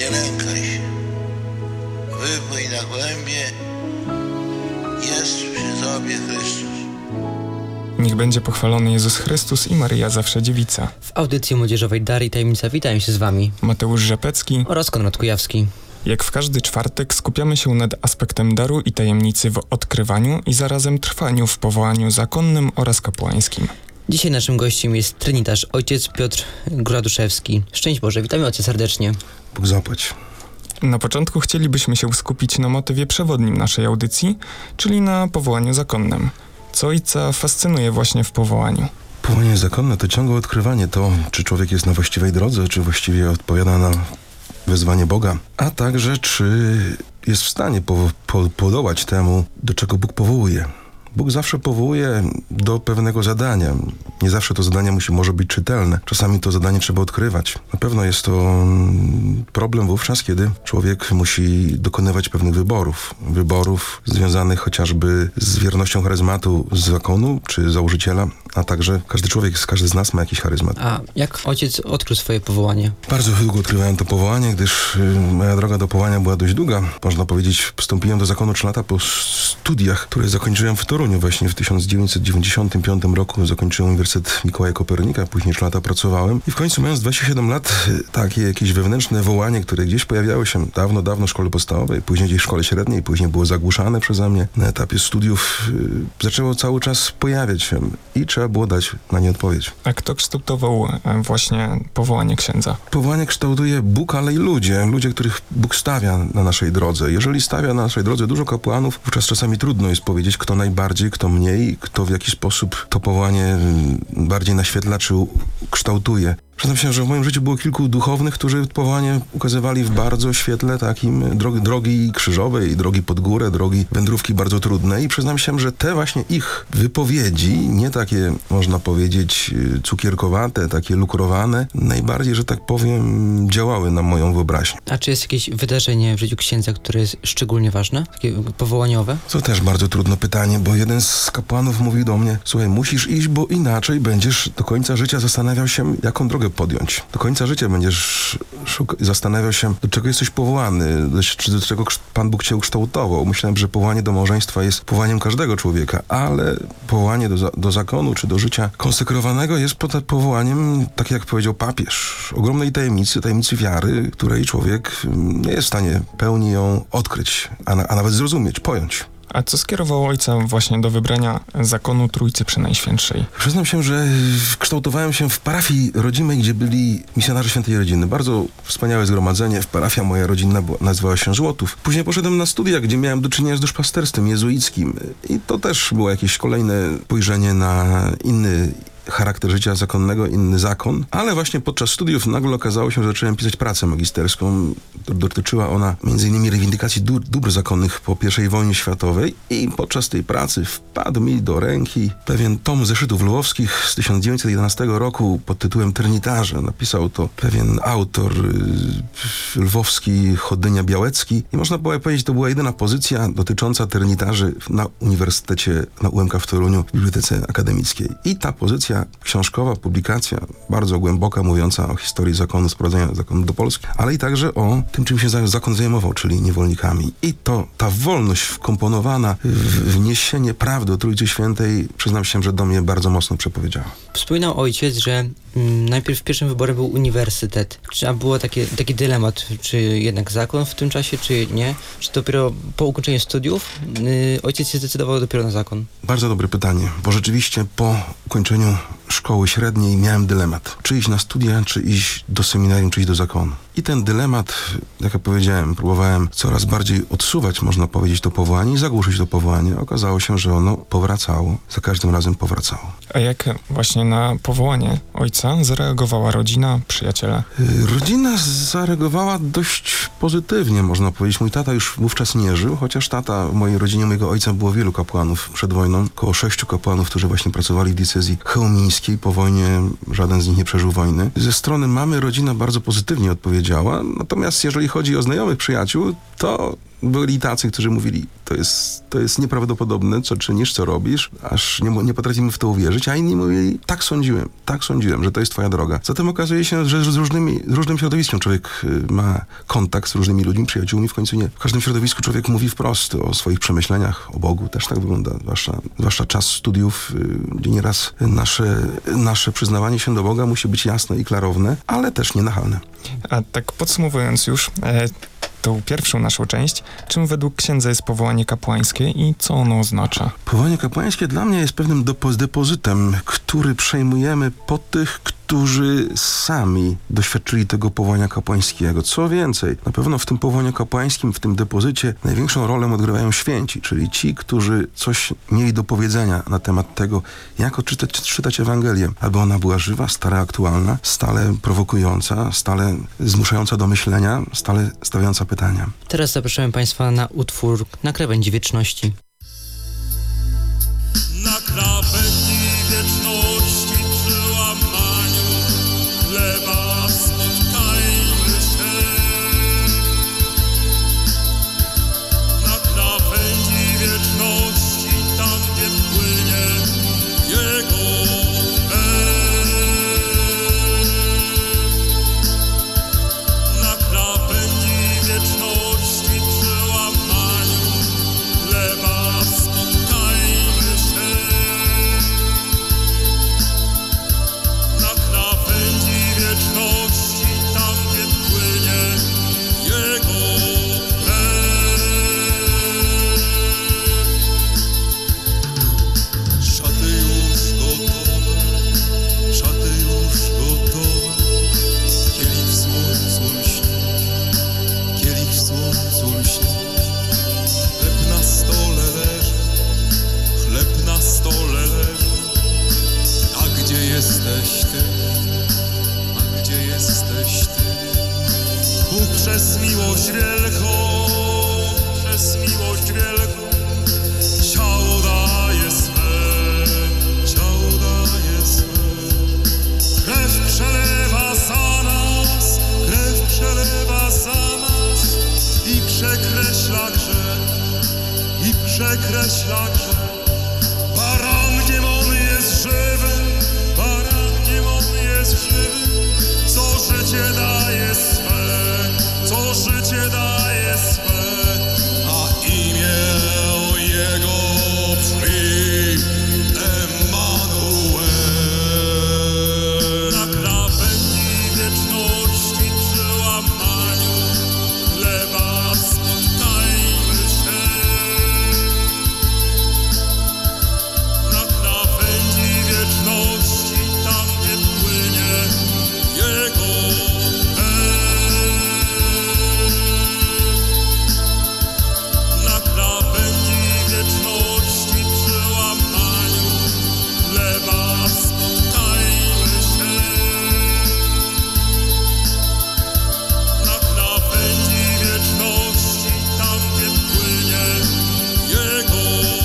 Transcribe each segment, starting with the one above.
Nie lękaj się. Wypłyń na głębie. Jest przy tobie Chrystus. Niech będzie pochwalony Jezus Chrystus i Maryja Zawsze Dziewica. W audycji młodzieżowej Darii Tajemnica witają się z Wami Mateusz Rzepecki oraz Konrad Kujawski. Jak w każdy czwartek skupiamy się nad aspektem daru i tajemnicy w odkrywaniu i zarazem trwaniu w powołaniu zakonnym oraz kapłańskim. Dzisiaj naszym gościem jest trinitarz ojciec Piotr Graduszewski. Szczęść Boże, witamy ojca serdecznie. Bóg zapłać. Na początku chcielibyśmy się skupić na motywie przewodnim naszej audycji, czyli na powołaniu zakonnym. Co ojca fascynuje właśnie w powołaniu? Powołanie zakonne to ciągłe odkrywanie to, czy człowiek jest na właściwej drodze, czy właściwie odpowiada na wezwanie Boga, a także czy jest w stanie podołać temu, do czego Bóg powołuje. Bóg zawsze powołuje do pewnego zadania. Nie zawsze to zadanie może być czytelne. Czasami to zadanie trzeba odkrywać. Na pewno jest to problem wówczas, kiedy człowiek musi dokonywać pewnych wyborów. Wyborów związanych chociażby z wiernością charyzmatu z zakonu czy założyciela, a także każdy z nas ma jakiś charyzmat. A jak ojciec odkrył swoje powołanie? Bardzo długo odkrywałem to powołanie, gdyż moja droga do powołania była dość długa. Można powiedzieć, wstąpiłem do zakonu 3 lata po studiach, które zakończyłem w Toruniu. Właśnie w 1995 roku zakończyłem Uniwersytet Mikołaja Kopernika, później 3 lata pracowałem i w końcu, mając 27 lat, takie jakieś wewnętrzne wołanie, które gdzieś pojawiało się dawno w szkole podstawowej, później gdzieś w szkole średniej, później było zagłuszane przeze mnie. Na etapie studiów zaczęło cały czas pojawiać się i trzeba było dać na nie odpowiedź. A kto kształtował właśnie powołanie księdza? Powołanie kształtuje Bóg, ale i ludzie, których Bóg stawia na naszej drodze. Jeżeli stawia na naszej drodze dużo kapłanów, wówczas czasami trudno jest powiedzieć, kto najbardziej, kto mniej, kto w jaki sposób to powołanie bardziej naświetla czy kształtuje. Przyznam się, że w moim życiu było kilku duchownych, którzy powołanie ukazywali w bardzo świetle takim drogi krzyżowej, drogi pod górę, drogi wędrówki bardzo trudne i przyznam się, że te właśnie ich wypowiedzi, nie takie, można powiedzieć, cukierkowate, takie lukrowane, najbardziej, że tak powiem, działały na moją wyobraźnię. A czy jest jakieś wydarzenie w życiu księdza, które jest szczególnie ważne, takie powołaniowe? To też bardzo trudne pytanie, bo jeden z kapłanów mówił do mnie: słuchaj, musisz iść, bo inaczej będziesz do końca życia zastanawiał się, jaką drogę podjąć. Do końca życia będziesz zastanawiał się, do czego jesteś powołany, czy do czego Pan Bóg cię ukształtował. Myślałem, że powołanie do małżeństwa jest powołaniem każdego człowieka, ale powołanie do zakonu czy do życia konsekrowanego jest powołaniem, tak jak powiedział papież, ogromnej tajemnicy wiary, której człowiek nie jest w stanie pełni ją odkryć, a nawet zrozumieć, pojąć. A co skierowało ojca właśnie do wybrania zakonu Trójcy Przenajświętszej? Przyznam się, że kształtowałem się w parafii rodzimej, gdzie byli misjonarze Świętej Rodziny. Bardzo wspaniałe zgromadzenie. Parafia moja rodzinna nazywała się Żłotów. Później poszedłem na studia, gdzie miałem do czynienia z duszpasterstwem jezuickim. I to też było jakieś kolejne spojrzenie na inny charakter życia zakonnego, inny zakon, ale właśnie podczas studiów nagle okazało się, że zacząłem pisać pracę magisterską. Dotyczyła ona m.in. rewindykacji dóbr zakonnych po I wojnie światowej i podczas tej pracy wpadł mi do ręki pewien tom zeszytów lwowskich z 1911 roku pod tytułem Trinitarze. Napisał to pewien autor lwowski, Chodynia Białecki i można było powiedzieć, to była jedyna pozycja dotycząca trinitarzy na Uniwersytecie, na UMK w Toruniu, w Bibliotece Akademickiej. I ta pozycja książkowa, publikacja bardzo głęboka, mówiąca o historii zakonu, sprowadzenia zakonu do Polski, ale i także o tym, czym się zakon zajmował, czyli niewolnikami. I to ta wolność wkomponowana w niesienie prawdy o Trójcy Świętej, przyznam się, że do mnie bardzo mocno przepowiedziała. Wspominał ojciec, że najpierw pierwszym wyborem był uniwersytet. Czy było taki dylemat, czy jednak zakon w tym czasie, czy nie? Czy dopiero po ukończeniu studiów ojciec się zdecydował dopiero na zakon? Bardzo dobre pytanie, bo rzeczywiście po ukończeniu szkoły średniej miałem dylemat. Czy iść na studia, czy iść do seminarium, czy iść do zakonu. I ten dylemat, jak ja powiedziałem, próbowałem coraz bardziej odsuwać, można powiedzieć, to powołanie i zagłuszyć to powołanie. Okazało się, że ono powracało. Za każdym razem powracało. A jak właśnie na powołanie ojca zareagowała rodzina, przyjaciele? Rodzina zareagowała dość pozytywnie, można powiedzieć. Mój tata już wówczas nie żył, chociaż w mojej rodzinie mojego ojca było wielu kapłanów przed wojną. Około 6 kapłanów, którzy właśnie pracowali w diecezji chełmińskiej. Po wojnie żaden z nich nie przeżył wojny. Ze strony mamy rodzina bardzo pozytywnie odpowiedziała. Natomiast jeżeli chodzi o znajomych przyjaciół, to byli tacy, którzy mówili, to jest nieprawdopodobne, co czynisz, co robisz, aż nie potrafimy w to uwierzyć, a inni mówili, tak sądziłem, że to jest twoja droga. Zatem okazuje się, że z różnym środowiskiem człowiek ma kontakt z różnymi ludźmi, przyjaciółmi, w końcu nie w każdym środowisku człowiek mówi wprost o swoich przemyśleniach, o Bogu, też tak wygląda, zwłaszcza czas studiów, gdzie nieraz nasze przyznawanie się do Boga musi być jasne i klarowne, ale też nienachalne. A tak podsumowując już tą pierwszą naszą część, czym według księdza jest powołanie kapłańskie i co ono oznacza? Powołanie kapłańskie dla mnie jest pewnym depozytem, który przejmujemy po tych, którzy sami doświadczyli tego powołania kapłańskiego. Co więcej, na pewno w tym powołaniu kapłańskim, w tym depozycie największą rolę odgrywają święci, czyli ci, którzy coś mieli do powiedzenia na temat tego, jak czytać Ewangelię, aby ona była żywa, stale aktualna, stale prowokująca, stale zmuszająca do myślenia, stale stawiająca pytania. Teraz zapraszamy Państwa na utwór Na krawędzi wieczności. Na krawędzi wieczności przy łamaniu chleba spotkajmy się. Na krawędzi wieczności, tam gdzie płynie Jego Na krawędzi wieczności przy łamaniu chleba spotkajmy się. Na krawędzi wieczności, tam gdzie płynie Jego Szaty już gotowe, szaty już gotowe. Kielich w słońcu lśni, kielich w słońcu lśni. Chleb na stole leży, chleb na stole leży. A gdzie jesteś Ty? A gdzie jesteś Ty? Bóg przez miłość wielką, przez miłość wielką ciało daje swe, ciało daje swe. Krew przelewa za nas, krew przelewa za nas i przekreśla grzech, i przekreśla grzech. Barankiem On jest żywy, barankiem On jest żywy, co życie daje swe, co życie daje swe, a imię Jego brzmi Emanuel. Na krawędzi wieczności przy łamaniu chleba spotkajmy się. Na krawędzi wieczności, tam gdzie płynie Jego Na krawędzi wieczności przy łamaniu chleba spotkajmy się. Na krawędzi wieczności, tam gdzie płynie Jego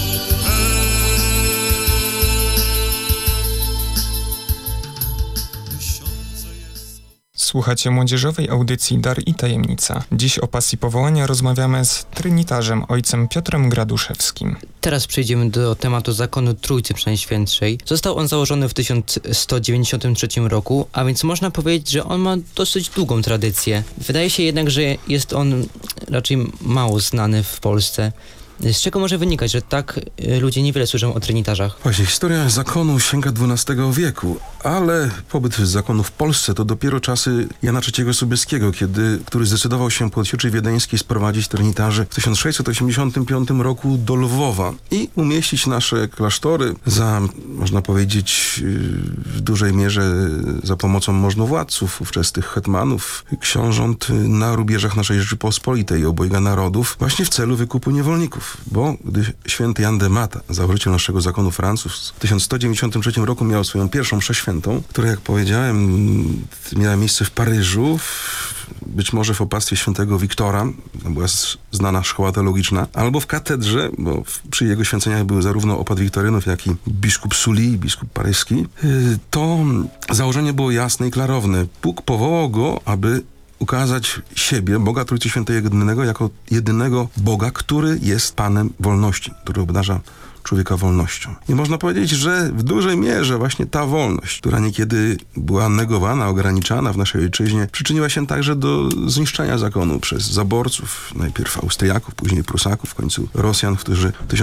Tysiące jest Słuchacie młodzieżowej audycji Dar i Tajemnica. Dziś o pasji powołania rozmawiamy z trynitarzem ojcem Piotrem Graduszewskim. Teraz przejdziemy do tematu zakonu Trójcy Przenajświętszej. Został on założony w 1193 roku, a więc można powiedzieć, że on ma dosyć długą tradycję. Wydaje się jednak, że jest on raczej mało znany w Polsce. Z czego może wynikać, że tak ludzie niewiele słyszą o trynitarzach? Właśnie, historia zakonu sięga XII wieku, ale pobyt zakonu w Polsce to dopiero czasy Jana III Sobieskiego, który zdecydował się po odsieczy wiedeńskiej sprowadzić trynitarzy w 1685 roku do Lwowa i umieścić nasze klasztory za, można powiedzieć, w dużej mierze za pomocą możnowładców, ówczesnych hetmanów, książąt na rubieżach naszej Rzeczypospolitej, obojga narodów, właśnie w celu wykupu niewolników. Bo gdy święty Jan de Mata, założyciel naszego zakonu Francuz, w 1193 roku miał swoją pierwszą mszę świętą, która, jak powiedziałem, miała miejsce w Paryżu, być może w opactwie świętego Wiktora, była znana szkoła teologiczna, albo w katedrze, bo przy jego święceniach były zarówno opat wiktorynów, jak i biskup Sully, biskup paryski. To założenie było jasne i klarowne. Bóg powołał go, aby ukazać siebie, Boga Trójcy Świętej Jedynego, jako jedynego Boga, który jest Panem wolności, który obdarza człowieka wolnością. I można powiedzieć, że w dużej mierze właśnie ta wolność, która niekiedy była negowana, ograniczana w naszej ojczyźnie, przyczyniła się także do zniszczenia zakonu przez zaborców, najpierw Austriaków, później Prusaków, w końcu Rosjan, którzy w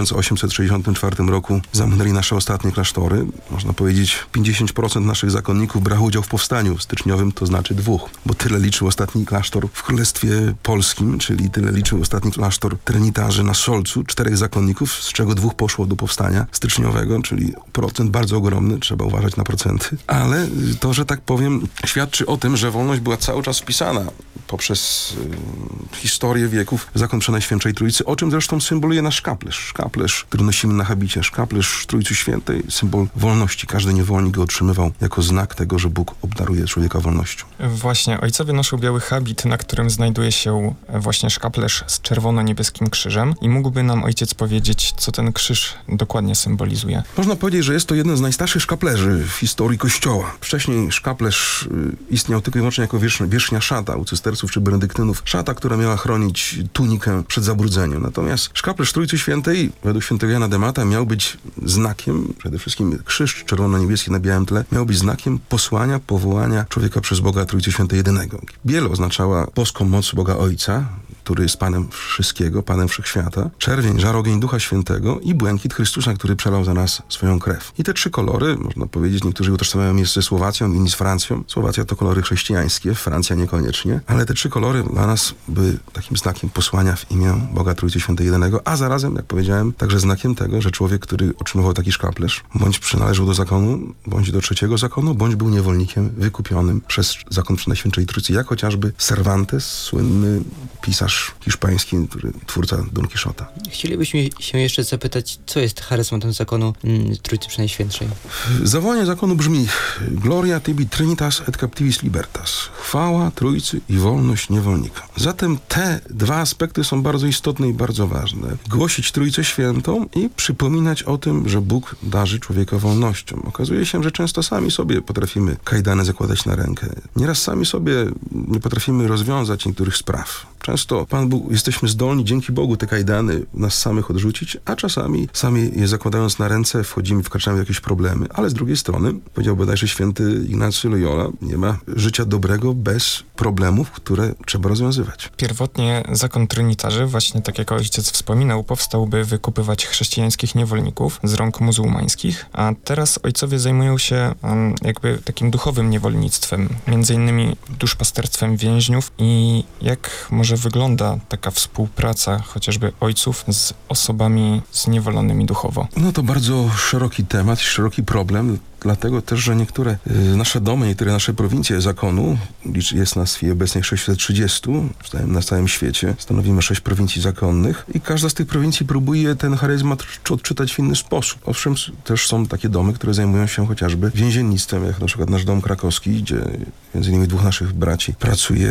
1864 roku zamknęli nasze ostatnie klasztory. Można powiedzieć, 50% naszych zakonników brało udział w powstaniu styczniowym, to znaczy 2, bo tyle liczył ostatni klasztor w Królestwie Polskim, czyli tyle liczył ostatni klasztor trinitarzy na Solcu, 4 zakonników, z czego 2 poszło do powstania styczniowego, czyli procent bardzo ogromny, trzeba uważać na procenty, ale to, że tak powiem, świadczy o tym, że wolność była cały czas wpisana poprzez historię wieków w zakon Przenajświętszej Trójcy, o czym zresztą symboluje nasz szkaplerz. Szkaplerz, który nosimy na habicie, szkaplerz Trójcy Świętej, symbol wolności. Każdy niewolnik go otrzymywał jako znak tego, że Bóg obdaruje człowieka wolnością. Właśnie, ojcowie noszą biały habit, na którym znajduje się właśnie szkaplerz z czerwono-niebieskim krzyżem i mógłby nam ojciec powiedzieć, co ten krzyż dokładnie symbolizuje. Można powiedzieć, że jest to jeden z najstarszych szkaplerzy w historii Kościoła. Wcześniej szkaplerz istniał tylko i wyłącznie jako wierzchnia szata u cysterców czy benedyktynów. Szata, która miała chronić tunikę przed zabrudzeniem. Natomiast szkaplerz Trójcy Świętej, według świętego Jana Demata, miał być znakiem, przede wszystkim krzyż czerwono-niebieski na białym tle, miał być znakiem posłania, powołania człowieka przez Boga Trójcy Świętej Jedynego. Biel oznaczała boską moc Boga Ojca, który jest Panem wszystkiego, Panem wszechświata. Czerwień, żar ogień Ducha Świętego i błękit Chrystusa, który przelał za nas swoją krew. I te 3 kolory, można powiedzieć, niektórzy utożsamiają je ze Słowacją, inni z Francją. Słowacja to kolory chrześcijańskie, Francja niekoniecznie, ale te 3 kolory dla nas były takim znakiem posłania w imię Boga Trójcy Świętej Jedynego, a zarazem, jak powiedziałem, także znakiem tego, że człowiek, który otrzymywał taki szkaplerz, bądź przynależał do zakonu, bądź do 3. zakonu, bądź był niewolnikiem wykupionym przez zakon Przenajświętszej Trójcy, jak chociażby Cervantes, słynny pisarz hiszpański, twórca Don Quixota. Chcielibyśmy się jeszcze zapytać, co jest charyzmatem zakonu Trójcy Przenajświętszej? Zawołanie zakonu brzmi: Gloria tibi trinitas et captivis libertas. Chwała Trójcy i wolność niewolnika. Zatem te 2 aspekty są bardzo istotne i bardzo ważne. Głosić Trójcę Świętą i przypominać o tym, że Bóg darzy człowieka wolnością. Okazuje się, że często sami sobie potrafimy kajdany zakładać na rękę. Nieraz sami sobie nie potrafimy rozwiązać niektórych spraw. Często Pan Bóg, jesteśmy zdolni dzięki Bogu te kajdany nas samych odrzucić, a czasami sami je zakładając na ręce wkraczamy w jakieś problemy. Ale z drugiej strony, powiedział bodajże święty Ignacy Loyola, nie ma życia dobrego bez problemów, które trzeba rozwiązywać. Pierwotnie zakon trynitarzy, właśnie tak jak ojciec wspominał, powstał, by wykupywać chrześcijańskich niewolników z rąk muzułmańskich, a teraz ojcowie zajmują się jakby takim duchowym niewolnictwem, między innymi duszpasterstwem więźniów. I jak może wygląda taka współpraca chociażby ojców z osobami zniewolonymi duchowo? No to bardzo szeroki temat, szeroki problem, dlatego też, że niektóre nasze domy, niektóre nasze prowincje zakonu, jest nas w chwili obecnej 630 na całym świecie, stanowimy 6 prowincji zakonnych i każda z tych prowincji próbuje ten charyzmat odczytać w inny sposób. Owszem, też są takie domy, które zajmują się chociażby więziennictwem, jak na przykład nasz dom krakowski, gdzie między innymi 2 naszych braci pracuje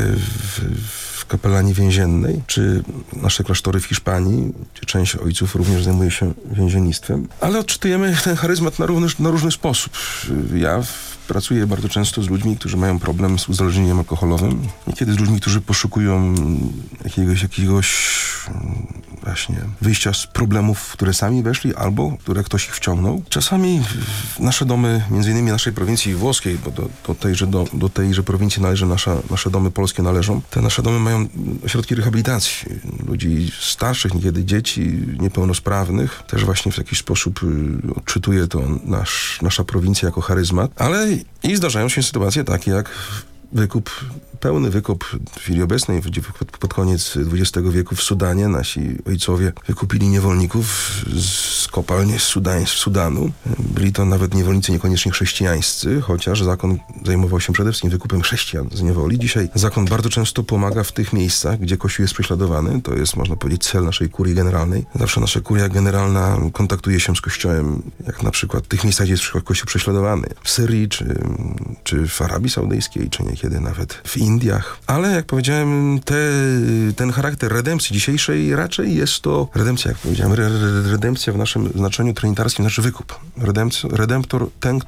w kapelanii więziennej, czy nasze klasztory w Hiszpanii, gdzie część ojców również zajmuje się więziennictwem. Ale odczytujemy ten charyzmat na różny sposób. Ja pracuję bardzo często z ludźmi, którzy mają problem z uzależnieniem alkoholowym. Niekiedy z ludźmi, którzy poszukują jakiegoś właśnie wyjścia z problemów, w które sami weszli, albo które ktoś ich wciągnął. Czasami nasze domy, między innymi naszej prowincji włoskiej, bo do tejże prowincji nasze domy polskie należą, te nasze domy mają ośrodki rehabilitacji ludzi starszych, niekiedy dzieci niepełnosprawnych. Też właśnie w jakiś sposób odczytuje to nasza prowincja jako charyzmat, ale i zdarzają się sytuacje takie jak pełny wykup w chwili obecnej, pod koniec XX wieku w Sudanie. Nasi ojcowie wykupili niewolników z kopalni z Sudanu. Byli to nawet niewolnicy niekoniecznie chrześcijańscy, chociaż zakon zajmował się przede wszystkim wykupem chrześcijan z niewoli. Dzisiaj zakon bardzo często pomaga w tych miejscach, gdzie Kościół jest prześladowany. To jest, można powiedzieć, cel naszej kurii generalnej. Zawsze nasza kuria generalna kontaktuje się z Kościołem, jak na przykład w tych miejscach, gdzie jest Kościół prześladowany. W Syrii, czy w Arabii Saudyjskiej, czy niekiedy nawet w Indiach. Ale jak powiedziałem, ten charakter redempcji dzisiejszej raczej jest to redempcja, jak powiedziałem, redempcja w naszym znaczeniu trinitarskim, znaczy wykup. Redemptor, ten, który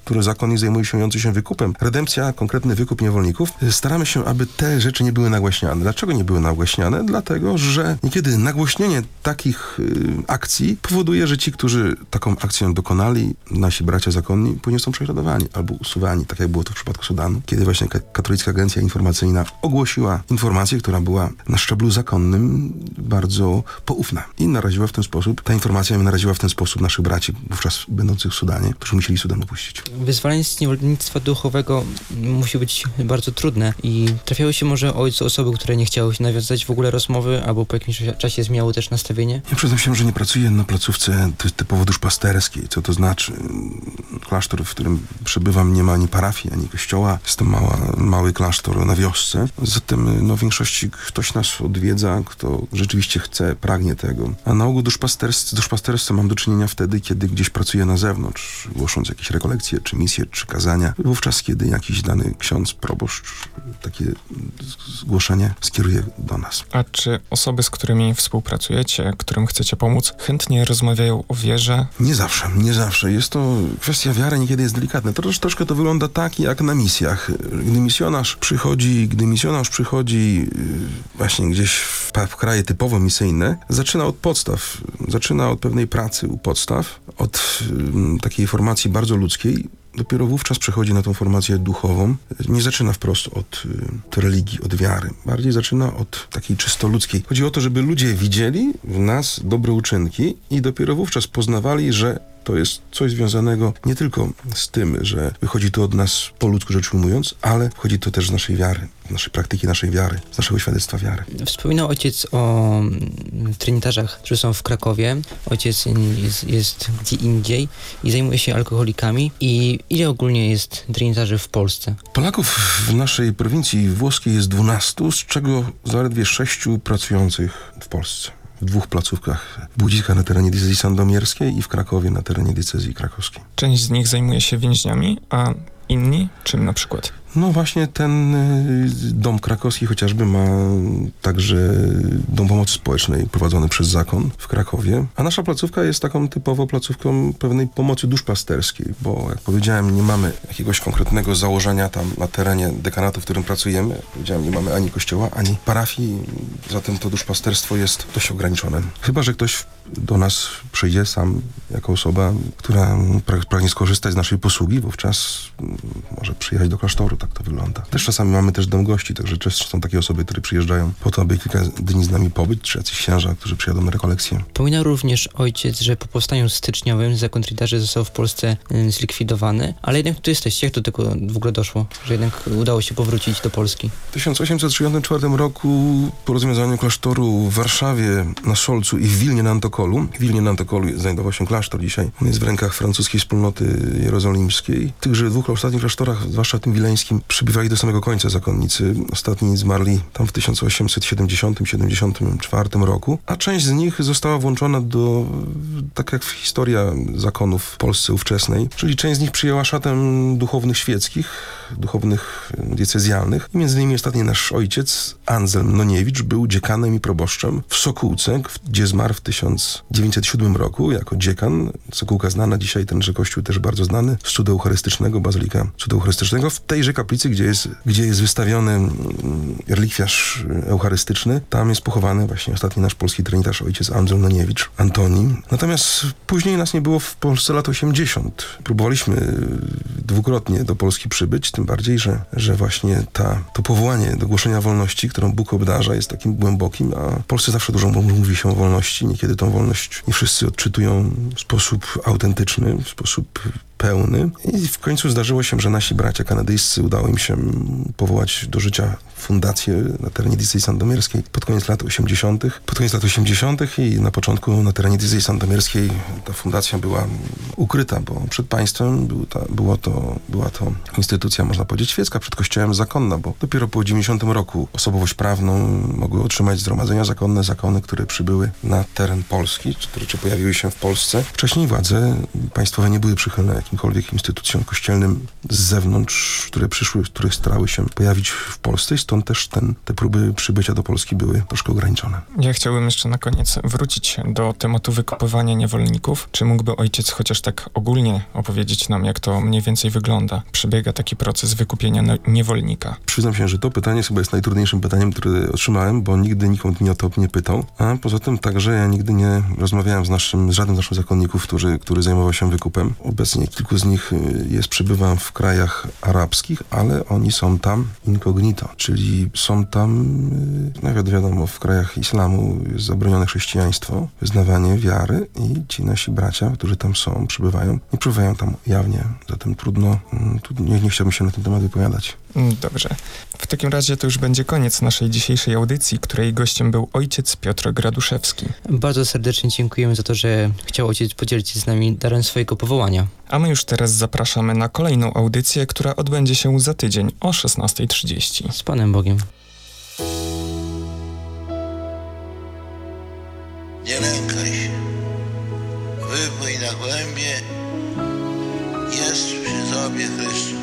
który zakonnik zajmujący się wykupem, redempcja, konkretny wykup niewolników, staramy się, aby te rzeczy nie były nagłaśniane. Dlaczego nie były nagłaśniane? Dlatego, że niekiedy nagłośnienie takich akcji powoduje, że ci, którzy taką akcję dokonali, nasi bracia zakonni, później są prześladowani albo usuwani, tak jak było to w przypadku Sudanu, kiedy właśnie Katolicka Agencja Informacyjna ogłosiła informację, która była na szczeblu zakonnym bardzo poufna i naraziła w ten sposób, ta informacja naraziła w ten sposób naszych braci, wówczas będących w Sudanie, którzy musieli Sudan opuścić. Wyzwalanie z niewolnictwa duchowego musi być bardzo trudne i trafiały się może ojcu osoby, które nie chciały się nawiązać w ogóle rozmowy, albo po jakimś czasie zmieniały też nastawienie? Ja przyznam się, że nie pracuję na placówce typowo duszpasterskiej. Co to znaczy? Klasztor, w którym przebywam, nie ma ani parafii, ani kościoła. Jest to mały klasztor na wiosce. Zatem w większości ktoś nas odwiedza, kto rzeczywiście chce, pragnie tego. A na ogół duszpasterstwem mam do czynienia wtedy, kiedy gdzieś pracuję na zewnątrz, głosząc jakieś rekolekcje, czy misje, czy kazania. Wówczas, kiedy jakiś dany ksiądz, proboszcz takie zgłoszenie skieruje do nas. A czy osoby, z którymi współpracujecie, którym chcecie pomóc, chętnie rozmawiają o wierze? Nie zawsze. Jest to kwestia wiary, niekiedy jest delikatna. Troszkę to wygląda tak, jak na misjach. Gdy misjonarz przychodzi właśnie gdzieś w kraje typowo misyjne, zaczyna od podstaw, zaczyna od pewnej pracy u podstaw, od takiej formacji bardzo ludzkiej. Dopiero wówczas przechodzi na tą formację duchową. Nie zaczyna wprost od religii, od wiary. Bardziej zaczyna od takiej czysto ludzkiej. Chodzi o to, żeby ludzie widzieli w nas dobre uczynki i dopiero wówczas poznawali, że to jest coś związanego nie tylko z tym, że wychodzi to od nas po ludzku rzecz ujmując, ale wchodzi to też z naszej wiary, z naszej praktyki naszej wiary, z naszego świadectwa wiary. Wspominał ojciec o trynitarzach, którzy są w Krakowie. Ojciec jest gdzie indziej i zajmuje się alkoholikami. I ile ogólnie jest trynitarzy w Polsce? Polaków w naszej prowincji włoskiej jest 12, z czego zaledwie 6 pracujących w Polsce. W 2 placówkach. W Budziska na terenie diecezji sandomierskiej i w Krakowie na terenie diecezji krakowskiej. Część z nich zajmuje się więźniami, a inni czym na przykład? No właśnie ten dom krakowski chociażby ma także dom pomocy społecznej prowadzony przez zakon w Krakowie, a nasza placówka jest taką typowo placówką pewnej pomocy duszpasterskiej, bo jak powiedziałem, nie mamy jakiegoś konkretnego założenia tam na terenie dekanatu, w którym pracujemy. Jak powiedziałem, nie mamy ani kościoła, ani parafii, zatem to duszpasterstwo jest dość ograniczone. Chyba że ktoś do nas przyjdzie sam jako osoba, która pragnie skorzystać z naszej posługi, wówczas może przyjechać do klasztoru. Tak to wygląda. Też czasami mamy też dom gości, także często są takie osoby, które przyjeżdżają po to, aby kilka dni z nami pobyć, czy jacyś księża, którzy przyjadą na rekolekcję. Wspominał również ojciec, że po powstaniu styczniowym zakon trynitarzy został w Polsce zlikwidowany, ale jednak tu jesteście. Jak do tego w ogóle doszło, że jednak udało się powrócić do Polski? W 1864 roku po rozwiązaniu klasztoru w Warszawie na Solcu i w Wilnie na Antokolu. W Wilnie na Antokolu znajdował się klasztor dzisiaj. On jest w rękach francuskiej wspólnoty jerozolimskiej. W tychże 2 ostatnich klasztorach, zwłaszcza tym wileńskim, przybywali do samego końca zakonnicy. Ostatni zmarli tam w 1870-74 roku, a część z nich została włączona do, tak jak historia zakonów w Polsce ówczesnej, czyli część z nich przyjęła szatę duchownych świeckich, duchownych diecezjalnych. I między innymi ostatni nasz ojciec, Anselm Noniewicz, był dziekanem i proboszczem w Sokółce, gdzie zmarł w 1907 roku jako dziekan. Sokółka znana dzisiaj, tenże kościół też bardzo znany, z cudu eucharystycznego, bazylika cudu eucharystycznego. W tejże kaplicy, gdzie jest wystawiony relikwiarz eucharystyczny, tam jest pochowany właśnie ostatni nasz polski trinitarz, ojciec Anselm Noniewicz, Antoni. Natomiast później nas nie było w Polsce lat 80. Próbowaliśmy dwukrotnie do Polski przybyć, tym bardziej, że właśnie to powołanie do głoszenia wolności, którą Bóg obdarza, jest takim głębokim, a w Polsce zawsze dużo mówi się o wolności. Niekiedy tą wolność nie wszyscy odczytują w sposób autentyczny, w sposób pełny. I w końcu zdarzyło się, że nasi bracia kanadyjscy udało im się powołać do życia fundację na terenie diecezji sandomierskiej pod koniec lat 80. I na początku na terenie diecezji sandomierskiej ta fundacja była ukryta, bo przed państwem była to instytucja, można powiedzieć, świecka, przed kościołem zakonna, bo dopiero po 90 roku osobowość prawną mogły otrzymać zgromadzenia zakonne, zakony, które przybyły na teren Polski, czy pojawiły się w Polsce. Wcześniej władze państwowe nie były przychylne jakimkolwiek instytucjom kościelnym z zewnątrz które przyszły, które starały się pojawić w Polsce i stąd też te próby przybycia do Polski były troszkę ograniczone. Ja chciałbym jeszcze na koniec wrócić do tematu wykupywania niewolników. Czy mógłby ojciec chociaż tak ogólnie opowiedzieć nam, jak to mniej więcej wygląda? Przebiega taki proces wykupienia niewolnika. Przyznam się, że to pytanie chyba jest najtrudniejszym pytaniem, które otrzymałem, bo nigdy nikt mnie o to nie pytał, a poza tym także ja nigdy nie rozmawiałem z żadnym z naszych zakonników, który zajmował się wykupem. Obecnie kilku z nich przebywam w krajach arabskich, ale oni są tam incognito, czyli są tam, nawet wiadomo, w krajach islamu jest zabronione chrześcijaństwo, wyznawanie wiary i ci nasi bracia, którzy tam są, przebywają, nie przebywają tam jawnie, zatem trudno, nie chciałbym się na ten temat wypowiadać. Dobrze. W takim razie to już będzie koniec naszej dzisiejszej audycji, której gościem był ojciec Piotr Graduszewski. Bardzo serdecznie dziękujemy za to, że chciał ojciec podzielić się z nami darem swojego powołania. A my już teraz zapraszamy na kolejną audycję, która odbędzie się za tydzień o 16:30. Z Panem Bogiem. Nie lękaj się, wypłyń na głębie, jest przy tobie Chrystus.